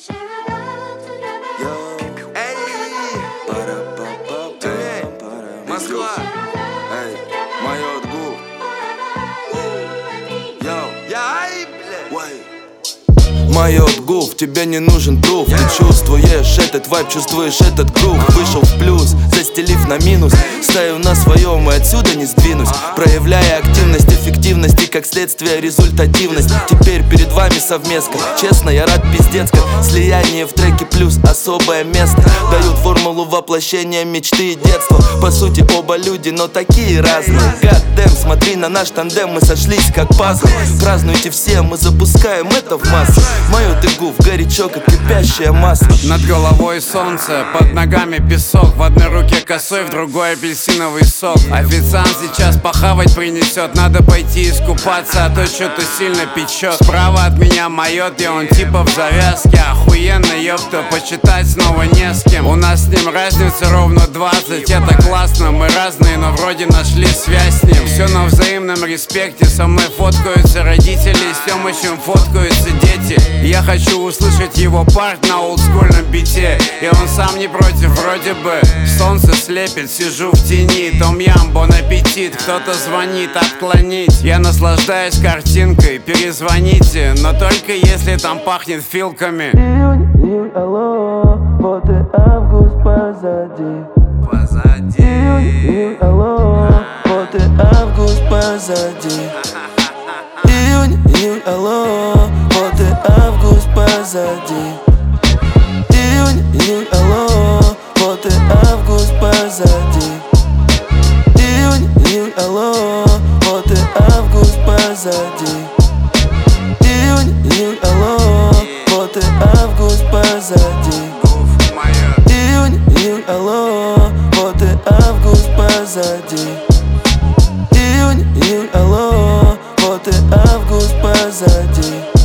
Москва, Майот Гуф. Майот Гуф, тебе не нужен пруф. Ты чувствуешь этот вайб, чувствуешь этот грув. Вышел в плюс, застелив на минус. Стою на своем и отсюда не сдвинусь. Проявляя активность, эффективность и как следствие результативность. Теперь перед вами совместка. Честно, я рад пиздецко. Слияние в треке плюс особое место. Дают формулу воплощения мечты и детства. По сути оба люди, но такие разные. Goddamn, смотри на наш тандем, мы сошлись как пазл. Празднуйте все, мы запускаем это в массы. Майот и Гуф, горячо, как кипящее масло. Над головой солнце, под ногами песок. В одной руке косой, в другой апельсиновый сок. Официант сейчас похавать принесет. Надо пойти искупаться, а то что-то сильно печет. Справа от меня Майот, и он типа в завязке. Охуенно, ёпта, почитать снова не с кем. У нас с ним разница ровно 20. Это классно, мы разные, но вроде нашли связь с ним. Все на взаимном респекте. Со мной фоткаются родители, с Тёмычем фоткаются дети. Я хочу услышать его парт на олдскульном бите. И он сам не против, вроде бы. Солнце слепит, сижу в тени. Том-ям, бон аппетит. Кто-то звонит, отклонить. Я наслаждаюсь картинкой, перезвоните. Но только если там пахнет филками. Июнь, алло, вот и август позади. Июнь, алло, вот и август позади. Июнь, алло, вот и август позади. Июнь, алло, вот и август позади. Июнь, алло, вот и август позади. Июнь, алло, вот и август позади. Июнь, алло, вот и август позади. Июнь, алло, вот и август позади.